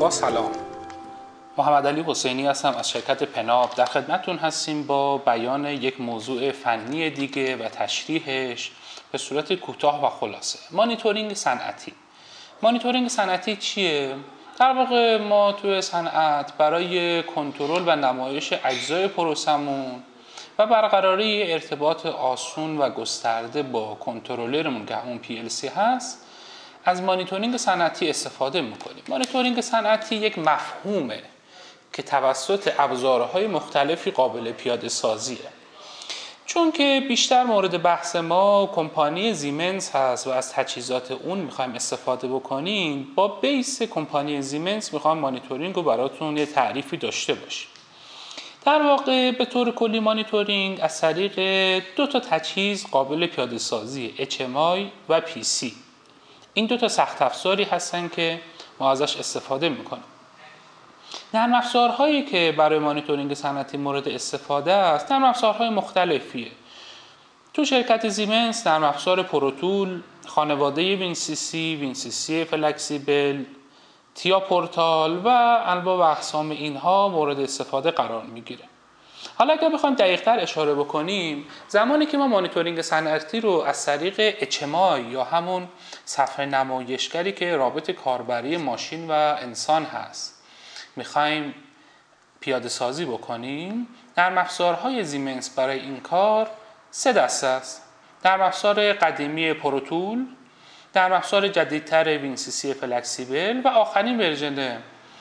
با سلام، محمد علی حسینی هستم از شرکت پناب. در خدمتتون هستیم با بیان یک موضوع فنی دیگه و تشریحش به صورت کوتاه و خلاصه. مانیتورینگ صنعتی. مانیتورینگ صنعتی چیه؟ در واقع ما توی صنعت برای کنترل و نمایش اجزای پروسمون و برقراری ارتباط آسون و گسترده با کنترلرمون که همون PLC هست از مانیتورینگ صنعتی استفاده میکنیم. مانیتورینگ صنعتی یک مفهومه که توسط ابزارهای مختلفی قابل پیاده سازیه. چون که بیشتر مورد بحث ما کمپانی زیمنس هست و از تجهیزات اون میخوایم استفاده بکنیم، با بیس کمپانی زیمنس میخوایم مانیتورینگ رو براتون یه تعریفی داشته باشیم. در واقع به طور کلی مانیتورینگ از طریق دو تا تجهیز قابل پیاده سازی HMI و PC. این دو تا سخت افزاری هستن که ما ازش استفاده میکنیم. نرم افزارهایی که برای مانیتورینگ صنعتی مورد استفاده است نرم افزارهای مختلفیه. تو شرکت زیمنس نرم افزار پروتول، خانواده وینسیسی فلکسیبل، تیا پورتال و انواع و اقسام اینها مورد استفاده قرار میگیره. حالا اگر بخوایم دقیق‌تر اشاره بکنیم، زمانی که ما مانیتورینگ صنعتی رو از طریق HMI یا همون صفحه نمایشگری که رابط کاربری ماشین و انسان هست میخوایم پیاده سازی بکنیم، نرم افزارهای زیمنس برای این کار سه دسته است. نرم افزار قدیمی پروتول، نرم افزار جدیدتر وینسیسی فلکسیبل و آخرین ورژن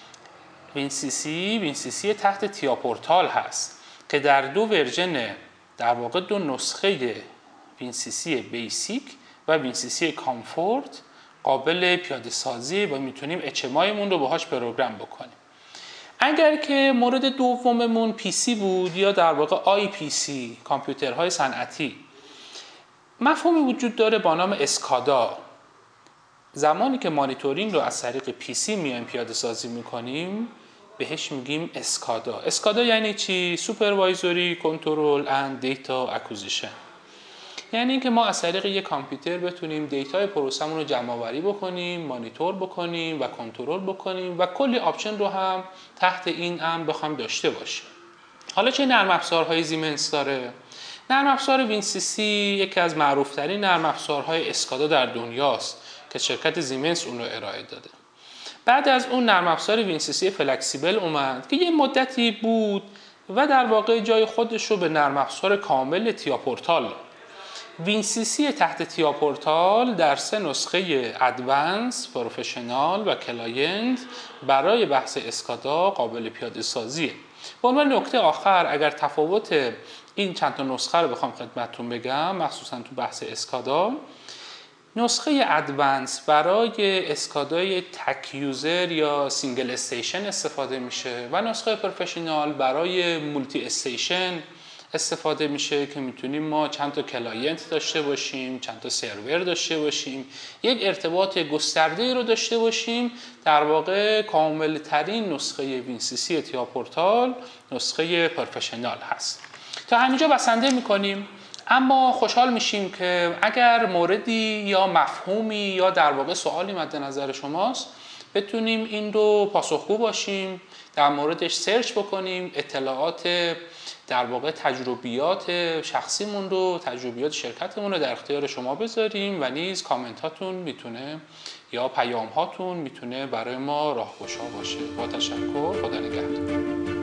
وینسیسی تحت تیا پورتال هست که در دو ورژن، در واقع دو نسخه وینسیسی بیسیک و وینسیسی کامفورت قابل پیاده سازی و میتونیم HMI مون رو باهاش پروگرام بکنیم. اگر که مورد دوممون PC بود یا در واقع IPC، کامپیوترهای صنعتی، مفهومی وجود داره با نام اسکادا. زمانی که مانیتورینگ رو از طریق PC میایم پیاده سازی میکنیم بهش میگیم اسکادا. اسکادا یعنی چی؟ سوپروایزری کنترل اند دیتا اکوزیشن. یعنی اینکه ما از طریق یک کامپیوتر بتونیم دیتای پروسمون رو جمع آوری بکنیم، مانیتور بکنیم و کنترل بکنیم و کلی آپشن رو هم تحت این امر بخوایم داشته باشیم. حالا چه نرم افزارهای زیمنس داره؟ نرم افزار وینسیسی یکی از معروف‌ترین نرم افزارهای اسکادا در دنیاست که شرکت زیمنس اون رو ارائه داده. بعد از اون نرم افزار وینسیسی فلکسیبل اومد که یه مدتی بود و در واقع جای خودش رو به نرم افزار کامل تیا پورتال. وینسیسی تحت تیا پورتال در سه نسخه ادوانس، پروفشنال و کلاینت برای بحث اسکادا قابل پیاده سازیه. به عنوان نکته آخر، اگر تفاوت این چند تا نسخه رو بخوام خدمتتون بگم، مخصوصا تو بحث اسکادا، نسخه ادوانس برای اسکادای تک یوزر یا سینگل استیشن استفاده میشه و نسخه پروفشنال برای مولتی استیشن استفاده میشه که میتونیم ما چند تا کلاینت داشته باشیم، چند تا سرور داشته باشیم، یک ارتباط گسترده رو داشته باشیم. در واقع کامل ترین نسخه وینسیسی تیا پورتال نسخه پروفشنال هست. تا همینجا بسنده میکنیم، اما خوشحال میشیم که اگر موردی یا مفهومی یا در واقع سوالی مد نظر شماست بتونیم این رو پاسخگو باشیم، در موردش سرچ بکنیم، اطلاعات در واقع تجربیات شخصیمون رو، تجربیات شرکتمون رو در اختیار شما بذاریم و نیز کامنت هاتون میتونه یا پیام هاتون میتونه برای ما راهگشا باشه. با تشکر، خدا نگهدار.